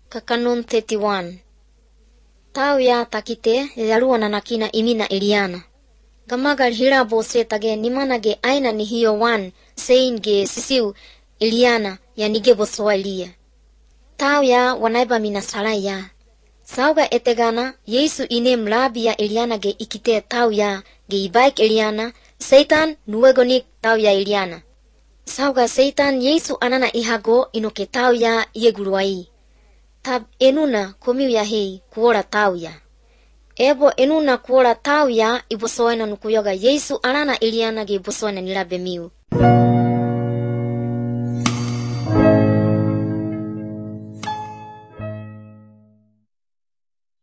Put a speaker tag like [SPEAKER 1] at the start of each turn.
[SPEAKER 1] Kakanun 31. Tau ya takite yaluana nakina imina Eliana. Gamagal hirabo setage nimanage aina ni hiyo wan sein ge sisiu Eliana ya nige bosoa Elia. Tau ya wanaiba minasala ya. Sauga etegana Yesu ine mlabi ya Eliana ge ikite tau ya ge ibaik Eliana Satan nuegonik tau ya Eliana. Sauga Satan Yesu anana ihago inoke tau ya ieguruai. Tab enuna komiu ya hei kuora tau ya. Ebo enuna kuora tau ya ibosoena nukuyoga Yesu anana Eliana ge ibosoena nilabe miu.